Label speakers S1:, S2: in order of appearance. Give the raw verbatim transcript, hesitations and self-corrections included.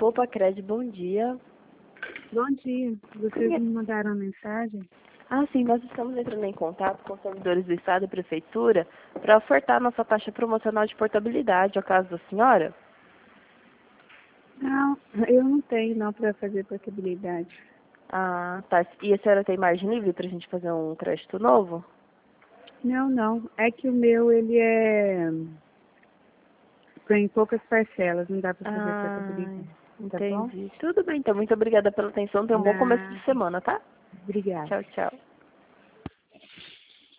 S1: Poupa Cred, bom dia.
S2: Bom dia. Vocês me mandaram uma mensagem?
S1: Ah, sim, nós estamos entrando em contato com os servidores do Estado e Prefeitura para ofertar nossa taxa promocional de portabilidade, ao caso da senhora?
S2: Não, eu não tenho não para fazer portabilidade.
S1: Ah, tá. E a senhora tem margem livre para a gente fazer um crédito novo?
S2: Não, não. É que o meu, ele é em poucas parcelas, não dá para fazer
S1: Ah,
S2: portabilidade. Tá bom?
S1: entendi. Tudo bem, então. Muito obrigada pela atenção. Tenha um bom começo de
S2: Nada.
S1: semana, tá?
S2: Obrigada.
S1: Tchau, tchau.